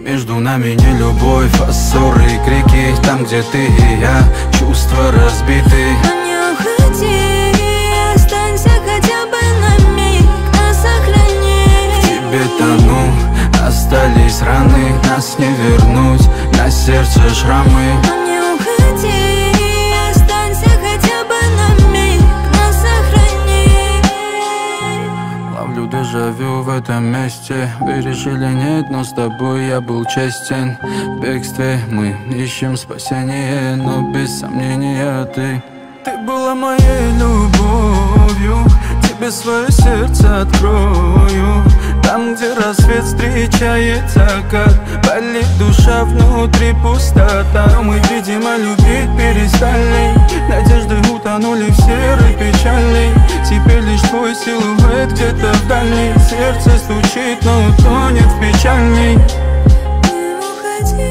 Между нами не любовь, а ссоры и крики. Там, где ты и я, чувства разбиты. Но не уходи, останься хотя бы на миг, а сохрани. В тебе тону, остались раны, нас не вернуть, на сердце шрамы. Но не уходи, останься хотя бы на миг, но сохрани. Ловлю дежавю в этом месте. Вы решили нет, но с тобой я был честен. В бегстве мы ищем спасение, но без сомнения Ты была моей любовью, тебе свое сердце открою. Там, где рассвет встречает закат, болит душа, внутри пустота. Но мы, видимо, любить перестали, надежды утонули в серой печали. Теперь лишь твой силуэт где-то вдали. Сердце стучит, но тонет в печальней. Не уходи,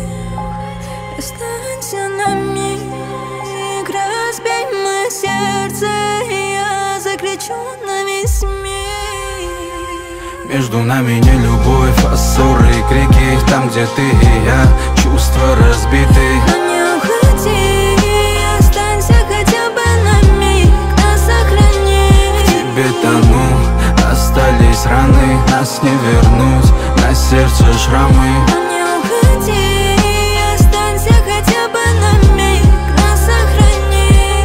останься на миг, разбей мое сердце, и я закричу на весь мир. Между нами не любовь, а ссоры и крики. Там, где ты и я, чувства разбиты. Но не уходи, останься хотя бы на миг, а сохрани. В тебе тону, остались раны, нас не вернуть, на сердце шрамы. Но не уходи, останься хотя бы на миг, но сохрани.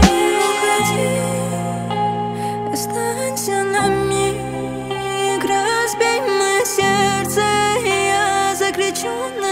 Не уходи, останься на миг, разбей мое сердце, и я закричу на